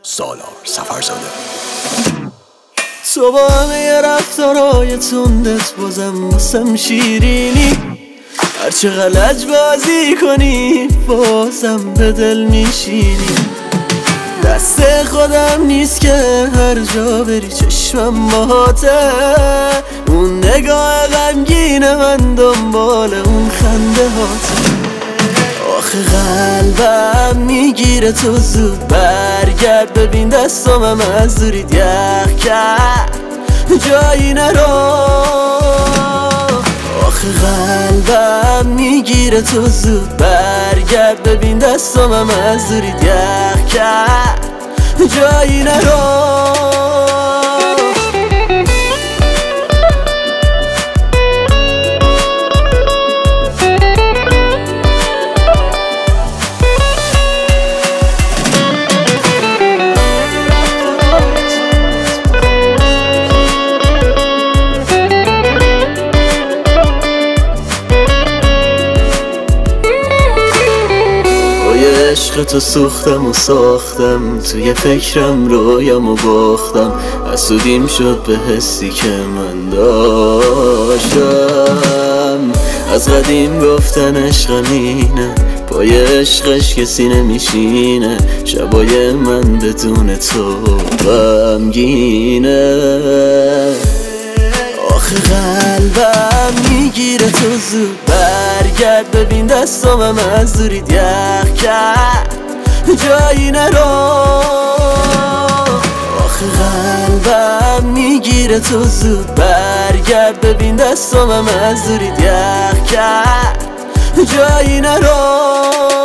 سالار سفرزاده. تو با همه رفتارهای تندت بازم واسم شیرینی، هرچه غلط بازی کنی بازم به دل میشینی. دست خودم نیست که هر جا بری چشمم باهاته، اون نگاه غمگین من دنبال اون خنده هاته. آخه قلبم میگیره تو زود برگرد، ببین دستامم از دورید یخ کرد جایی نرو. آخه قلبم میگیره تو زود برگرد، ببین دستامم از دورید یخ کرد جایی نرو. عشق تو سوختم و ساختم، توی فکرم رویام و باختم، حسودیم شد به حسی که من داشتم. از قدیم گفتن عشقم اینه، پای عشقش کسی نمیشینه، شبای من بدون تو غمگینه. آخه قلبم میگیره تو زود برگرد، ببین دستامم از دورید یخ کرد جایی نرو. آخه قلبم میگیره تو زود برگرد، ببین دستامم از دورید یخ کرد جایی نرو.